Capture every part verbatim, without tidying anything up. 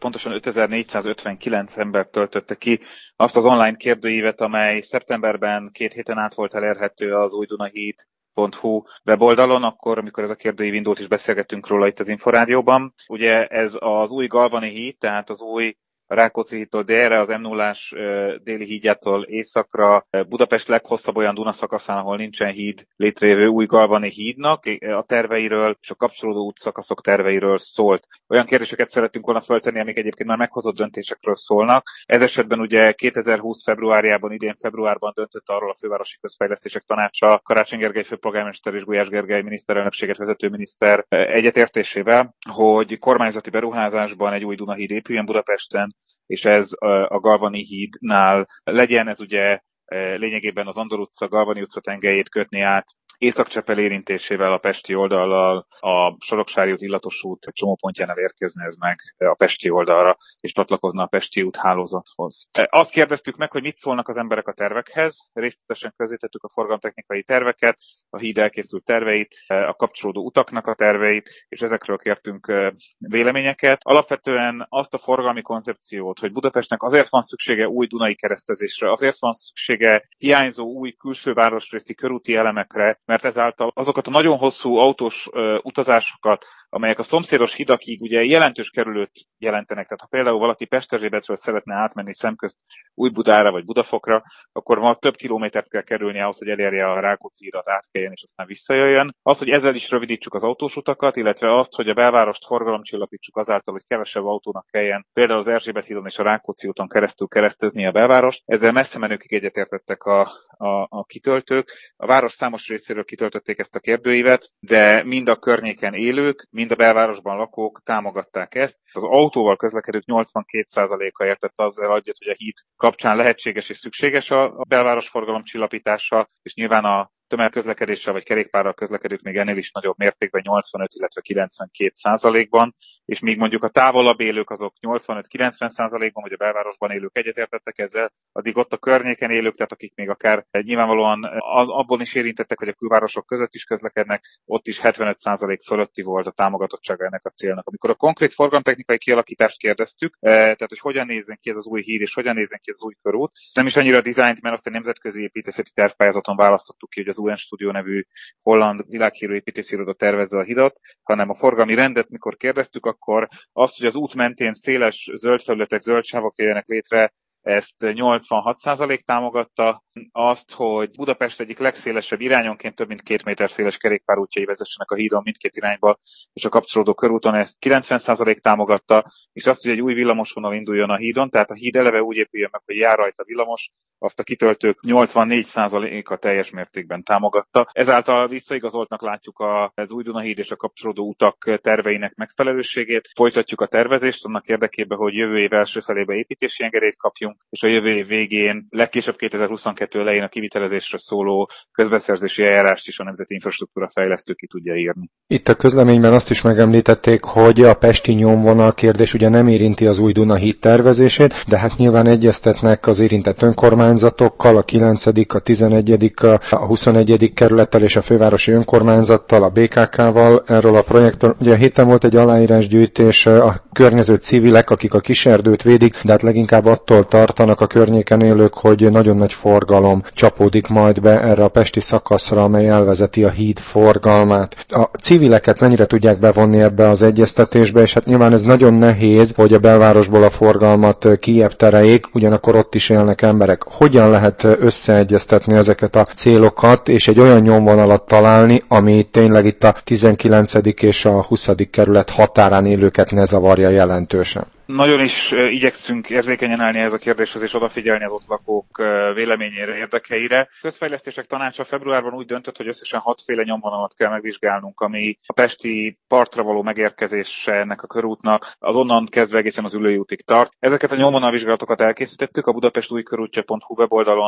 pontosan ötezer-négyszázötvenkilenc ember töltötte ki azt az online kérdőívet, amely szeptemberben két héten át volt elérhető az újdunahíd pont hu weboldalon, akkor, amikor ez a kérdőív indult, is beszélgettünk róla itt az Inforádióban. Ugye ez az új Galvani híd, tehát az új Rákóczi hídtól délre, az em nullás déli hídjától északra, Budapest leghosszabb olyan Duna szakaszán, ahol nincsen híd, létrejövő új Galvani hídnak a terveiről és a kapcsolódó útszakaszok terveiről szólt. Olyan kérdéseket szerettünk volna föltenni, amik egyébként már meghozott döntésekről szólnak. Ez esetben ugye kétezer-húsz februárjában, idén februárban döntött arról a Fővárosi Közfejlesztések Tanácsa, Karácsony Gergely főpolgármester és Gulyás Gergely miniszterelnökséget vezető miniszter egyetértésével, hogy kormányzati beruházásban egy új Dunahíd épüljön Budapesten, és ez a Galvani hídnál legyen, ez ugye lényegében az Andor utca, Galvani utca tengelyét kötni át Észak-Csepel érintésével a pesti oldallal, a Soroksári út, Illatos út csomópontjánál érkezne ez meg a pesti oldalra, és csatlakozna a pesti út hálózathoz. Azt kérdeztük meg, hogy mit szólnak az emberek a tervekhez, részletesen közzétettük a forgalomtechnikai terveket, a híd elkészült terveit, a kapcsolódó utaknak a terveit, és ezekről kértünk véleményeket. Alapvetően azt a forgalmi koncepciót, hogy Budapestnek azért van szüksége új dunai keresztezésre, azért van szüksége hiányzó új külső városrészi körúti elemekre, mert ezáltal azokat a nagyon hosszú autós uh, utazásokat, amelyek a szomszédos hidakig ugye jelentős kerülőt jelentenek. Tehát ha például valaki Pesterzsébetről szeretne átmenni szemközt Újbudára vagy Budafokra, akkor ma több kilométert kell kerülni ahhoz, hogy elérje a Rákóczi hídat, átkeljen és aztán visszajöjjön. Az, hogy ezzel is rövidítsük az autós utakat, illetve azt, hogy a belvárost forgalomcsillapítsuk azáltal, hogy kevesebb autónak kelljen például az Erzsébet hídon és a Rákóczi úton keresztül keresztezni a belvárost. Ezzel messze menőkig egyetértettek a, a, a kitöltők. A város számos részéről kitöltötték ezt a kérdőívet, de mind a környéken élők, mind a belvárosban lakók támogatták ezt. Az autóval közlekedők nyolcvankét százaléka értett azzal egyet, hogy a híd kapcsán lehetséges és szükséges a belváros forgalom csillapítása, és nyilván a tömegközlekedéssel vagy kerékpárral közlekedők még ennél is nagyobb mértékben, nyolcvanöt, illetve kilencvenkét százalékban, és míg mondjuk a távolabb élők azok nyolcvanöt-kilencven százalékban, vagy a belvárosban élők egyetértettek ezzel, addig ott a környéken élők, tehát akik még akár nyilvánvalóan az, abban is érintettek, hogy a külvárosok között is közlekednek, ott is hetvenöt százalék fölötti volt a támogatottsága ennek a célnak. Amikor a konkrét forgalomtechnikai kialakítást kérdeztük, tehát hogy hogyan nézzen ki ez az új híd, és hogyan nézzen ki ez az új körút, nem is annyira a dizájnt, mert azt a nemzetközi építészeti tervpályázaton választottuk ki, hogy az u en Studio nevű holland világhírű építési iroda tervezze a hidat, hanem a forgalmi rendet, mikor kérdeztük, akkor azt, hogy az út mentén széles zöld felületek, zöld sávok jöjjenek létre, ezt nyolcvanhat százalék támogatta, azt, hogy Budapest egyik legszélesebb irányonként több mint két méter széles kerékpárútjai vezessenek a hídon mindkét irányba, és a kapcsolódó körúton ezt kilencven százalék támogatta, és azt, hogy egy új villamosvonal induljon a hídon, tehát a híd eleve úgy épüljön meg, hogy jár rajta villamos, azt a kitöltők nyolcvannégy százaléka teljes mértékben támogatta. Ezáltal visszaigazoltnak látjuk az új Dunahíd és a kapcsolódó utak terveinek megfelelőségét. Folytatjuk a tervezést annak érdekében, hogy jövő év első felébe építési engedélyt kapjunk, és a jövő év végén, legkésőbb kétezer-huszonkettő elején a kivitelezésre szóló közbeszerzési eljárást is a Nemzeti Infrastruktúra Fejlesztő ki tudja írni. Itt a közleményben azt is megemlítették, hogy a pesti nyomvonal kérdés ugye nem érinti az új Dunahíd tervezését, de hát nyilván egyeztetnek az érintett önkormányzatokkal, a kilencedik, a tizenegyedik, a huszonegyedik kerülettel és a fővárosi önkormányzattal, a bé ká ká-val erről a projektről. Ugye a héten volt egy aláírásgyűjtés, a környező civilek, akik a kiserdőt védik, de hát leginkább attól tartanak a környéken élők, hogy nagyon nagy forgalom csapódik majd be erre a pesti szakaszra, amely elvezeti a híd forgalmát. A civileket mennyire tudják bevonni ebbe az egyeztetésbe, és hát nyilván ez nagyon nehéz, hogy a belvárosból a forgalmat kijebb tereljék, ugyanakkor ott is élnek emberek. Hogyan lehet összeegyeztetni ezeket a célokat, és egy olyan nyomvonalat találni, ami tényleg itt a tizenkilencedik és a huszadik kerület határán élőket ne zavarja jelentősen? Nagyon is igyekszünk érzékenyen állni ez a kérdéshez, és odafigyelni az ott lakók véleményére, érdekeire. Közfejlesztések Tanácsa februárban úgy döntött, hogy összesen hatféle nyomvonalat kell megvizsgálnunk, ami a pesti partra való megérkezése ennek a körútnak, az onnan kezdve egészen az Üllői útig tart. Ezeket a nyomvonalvizsgálatokat elkészítettük, a budapest új körútja pont hu weboldalon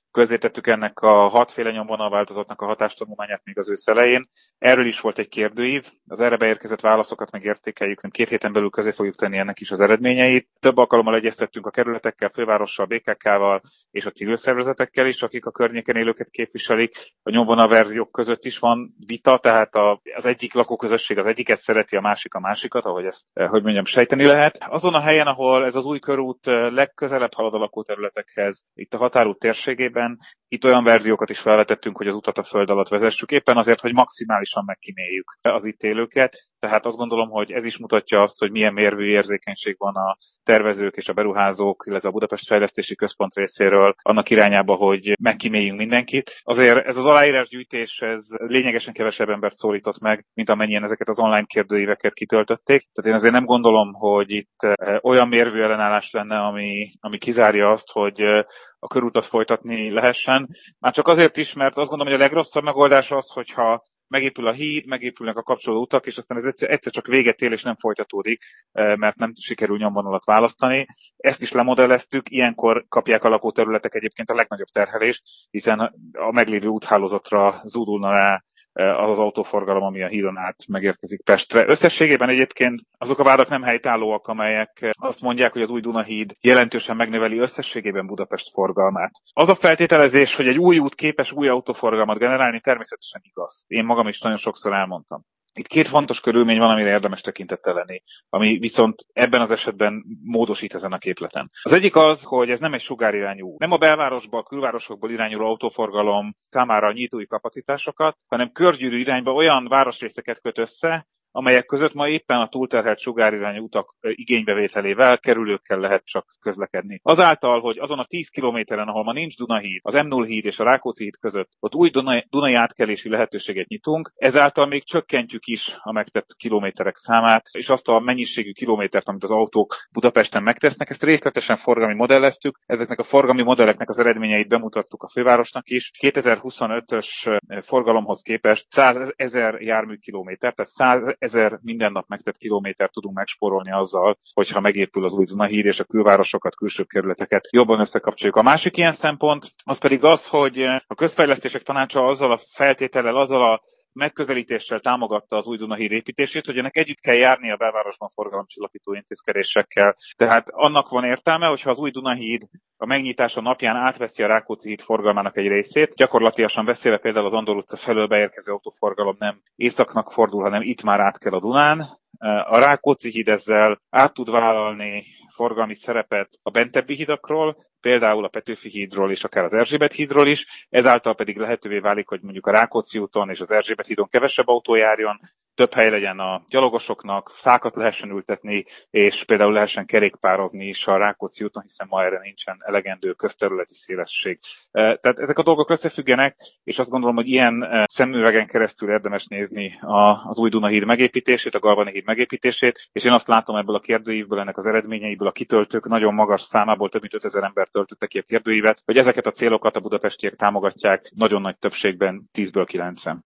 közzétettük ennek a hatféle nyomvonalváltozatnak a hatástanulmányát még az ősz elején. Erről is volt egy kérdőív, az erre beérkezett válaszokat meg értékeljük, két héten belül közé fogjuk tenni ennek is az eredményeit. Több alkalommal egyeztettünk a kerületekkel, fővárossal, bé ká ká-val és a civil szervezetekkel is, akik a környéken élőket képviselik. A nyomvonalverziók között is van vita, tehát az egyik lakóközösség az egyiket szereti, a másik a másikat, ahogy ezt, hogy mondjam, sejteni lehet. Azon a helyen, ahol ez az új körút legközelebb halad a lakóterületekhez, itt a határút térségében, itt olyan verziókat is felvetettünk, hogy az utat a föld alatt vezessük, éppen azért, hogy maximálisan megkíméljük az itt élőket. Tehát azt gondolom, hogy ez is mutatja azt, hogy milyen mérvű érzékenység van a tervezők és a beruházók, illetve a Budapest Fejlesztési Központ részéről annak irányába, hogy megkíméljünk mindenkit. Azért ez az aláírásgyűjtés, ez lényegesen kevesebb embert szólított meg, mint amennyien ezeket az online kérdőíveket kitöltötték. Tehát én azért nem gondolom, hogy itt olyan mérvű ellenállás lenne, ami, ami kizárja azt, hogy a körútat folytatni lehessen. Már csak azért is, mert azt gondolom, hogy a legrosszabb megoldás az, hogyha megépül a híd, megépülnek a kapcsolódó utak, és aztán ez egyszer csak véget ér, és nem folytatódik, mert nem sikerül nyomvonalat választani. Ezt is lemodelleztük, ilyenkor kapják a lakóterületek egyébként a legnagyobb terhelést, hiszen a meglévő úthálózatra zúdulna rá az az autóforgalom, ami a hídon át megérkezik Pestre. Összességében egyébként azok a vádak nem helytállóak, amelyek azt mondják, hogy az új Dunahíd jelentősen megnöveli összességében Budapest forgalmát. Az a feltételezés, hogy egy új út képes új autóforgalmat generálni, természetesen igaz. Én magam is nagyon sokszor elmondtam. Itt két fontos körülmény van, amire érdemes tekintettel lenni, ami viszont ebben az esetben módosít ezen a képleten. Az egyik az, hogy ez nem egy sugárirányú. Nem a belvárosba, a külvárosokból irányuló autóforgalom számára nyílt új kapacitásokat, hanem körgyűrű irányba olyan városrészeket köt össze, amelyek között ma éppen a túlterhelt sugárirányú utak igénybevételével, kerülőkkel lehet csak közlekedni. Azáltal, hogy azon a tíz kilométeren, ahol ma nincs Dunahíd, az em nulla híd és a Rákóczi híd között, ott új Dunai, Dunai átkelési lehetőséget nyitunk, ezáltal még csökkentjük is a megtett kilométerek számát, és azt a mennyiségű kilométert, amit az autók Budapesten megtesznek, ezt részletesen forgalmi modelleztük, ezeknek a forgalmi modelleknek az eredményeit bemutattuk a fővárosnak is. kétezer-huszonötös forgalomhoz képest százezer járműkilométer, tehát százezer minden nap megtett kilométert tudunk megspórolni azzal, hogyha megépül az új Dunahíd és a külvárosokat, külső kerületeket jobban összekapcsoljuk. A másik ilyen szempont az pedig az, hogy a Közfejlesztések Tanácsa azzal a feltétellel, azzal a megközelítéssel támogatta az új Dunahíd építését, hogy ennek együtt kell járni a belvárosban forgalomcsillapító intézkedésekkel. Tehát annak van értelme, hogyha az új Dunahíd a megnyitása napján átveszi a Rákóczi híd forgalmának egy részét, gyakorlatilag beszélve például az Andor utca felől beérkező autóforgalom nem északnak fordul, hanem itt már át kell a Dunán. A Rákóczi híd ezzel át tud vállalni forgalmi szerepet a bentebbi hídakról, például a Petőfi hídról és akár az Erzsébet hídról is, ezáltal pedig lehetővé válik, hogy mondjuk a Rákóczi úton és az Erzsébet hídon kevesebb autó járjon, több hely legyen a gyalogosoknak, fákat lehessen ültetni, és például lehessen kerékpározni is a Rákóczi úton, hiszen ma erre nincsen elegendő közterületi szélesség. Tehát ezek a dolgok összefüggenek, és azt gondolom, hogy ilyen szemüvegen keresztül érdemes nézni az új Dunahíd megépítését, a Galvani híd megépítését, és én azt látom ebből a kérdőívből, ennek az eredményeiből, a kitöltők nagyon magas számából, több mint ötezer ember töltötte ki a kérdőívet, hogy ezeket a célokat a budapestiek támogatják nagyon nagy többségben, tízből kilencen.